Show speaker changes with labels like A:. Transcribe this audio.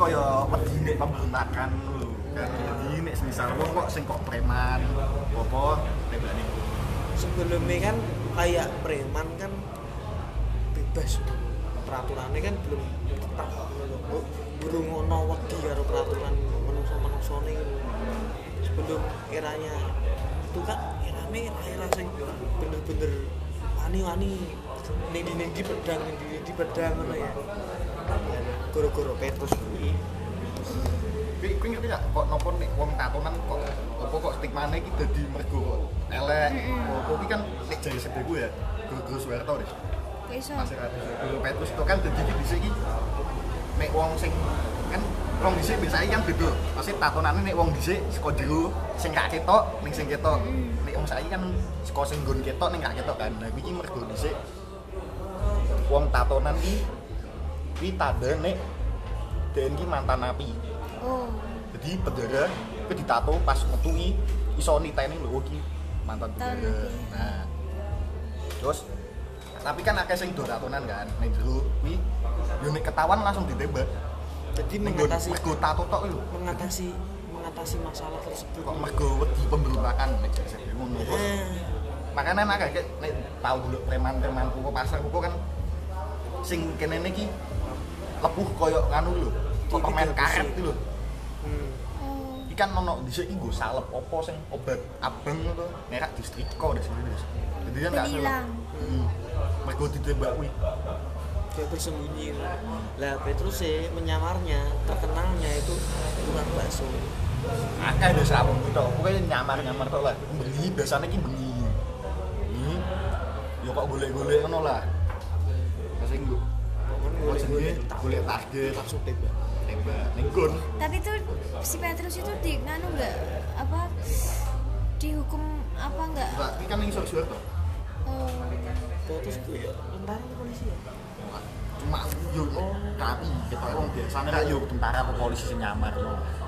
A: koyo wedi nek pemberontakan lho. Kan wedi nek semisal wong kok sing kok preman apa tembakne.
B: Sebelumnya kan kayak preman kan bebas, peraturannya kan belum tetap, belum ono wedi karo peraturan manusia-manusiane gitu. Sebelum eranya itu kan era sing bener-bener wani-wani ning di pedang ngono ya. Goro-goro Petrus kuwi.
A: Kuwi ngerti gak kok nopo nek wong tatonan kok apa kok stigmane iki dadi mergo kok elek. Kok iki kan nek jare sebeku ya, guru-guru Soeharto deh.
C: Kok iso?
A: Guru Petrus itu kan dadi iki dhisik iki nek wong sing kan wong dhisik biasane kan beda. Pasti tatonane nek wong dhisik saka jero sing gak ketok ning sing ketok. Nek wong saiki kan saka sing nggon ketok ning gak ketok kan. Nah iki mergo dhisik wong tatonan iki tanda nek den iki mantan napi.
C: Oh.
A: Jadi penjara itu ditato pas metu iso niteni lho iki mantan penjara. Nah. Terus tapi kan akeh sing do tatonan kan ning jero kuwi yo nek ketahuan langsung ditembak.
B: Jadi mengatasi
A: mergo tato tok lho.
B: mengatasi masalah tersebut.
A: Kok mergo wedi pemberontakan nek jare ngono. Makane akeh nek tau dulu preman-preman kuku pasar kuku kan sing kene iki lepuh koyo nganu lho. Kok permen karet iki lho. Ikan ono dhisik iki nggo salep apa sing obat abang to merek distriko di sini. Jadi kan gak
C: hilang.
A: Mergo ditembak kuwi.
B: Dia bersembunyi. Lah Petrus menyamarnya, terkenalnya itu tukang bakso.
A: Akeh wis rampung tok. Pokoke nyamar-nyamar tok lah. Bengi biasane iki bengi. Yo kok golek-golek ngono lah. Sing golek target langsung tembak nenggon.
C: Tapi tuh si Petrus itu nganu enggak apa dihukum apa enggak?
A: Enggak, ini kan ning Soeharto.
B: Petrus ku ya tentara atau polisi ya?
A: Cuma yo tapi kita wong biasane ra yo tentara atau polisi sing nyamar.